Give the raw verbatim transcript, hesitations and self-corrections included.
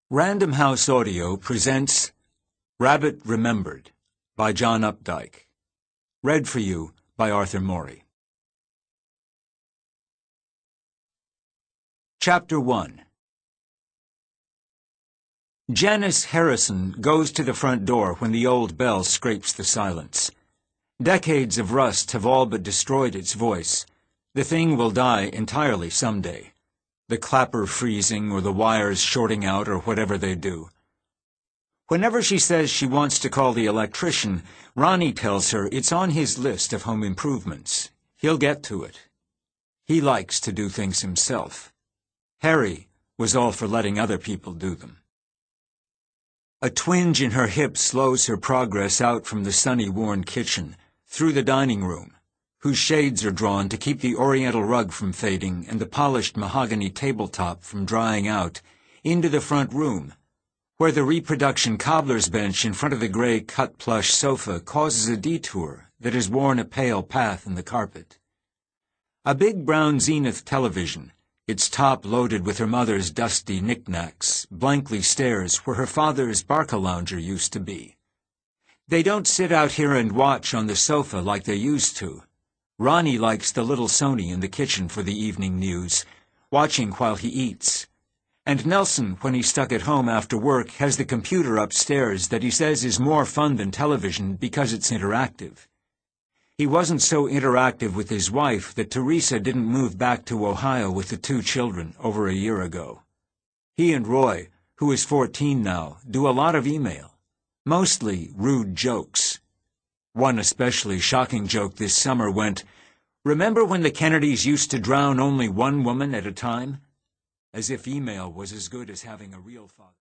Random House Audio presents Rabbit Remembered by John Updike. Read for you by Arthur Morey. Chapter one. Janice Harrison goes to the front door when the old bell scrapes the silence. Decades of rust have all but destroyed its voice. The thing will die entirely someday. The clapper freezing or the wires shorting out or whatever they do. Whenever she says she wants to call the electrician, Ronnie tells her it's on his list of home improvements. He'll get to it. He likes to do things himself. Harry was all for letting other people do them. A twinge in her hip slows her progress out from the sunny, worn kitchen, through the dining room, whose shades are drawn to keep the oriental rug from fading and the polished mahogany tabletop from drying out, into the front room, where the reproduction cobbler's bench in front of the gray cut-plush sofa causes a detour that has worn a pale path in the carpet. A big brown Zenith television, its top loaded with her mother's dusty knickknacks, blankly stares where her father's Barcalounger used to be. They don't sit out here and watch on the sofa like they used to. Ronnie likes the little Sony in the kitchen for the evening news, watching while he eats. And Nelson, when he's stuck at home after work, has the computer upstairs that he says is more fun than television because it's interactive. He wasn't so interactive with his wife that Teresa didn't move back to Ohio with the two children over a year ago. He and Roy, who is fourteen now, do a lot of email, mostly rude jokes. One especially shocking joke this summer went, "Remember when the Kennedys used to drown only one woman at a time?" As if email was as good as having a real father.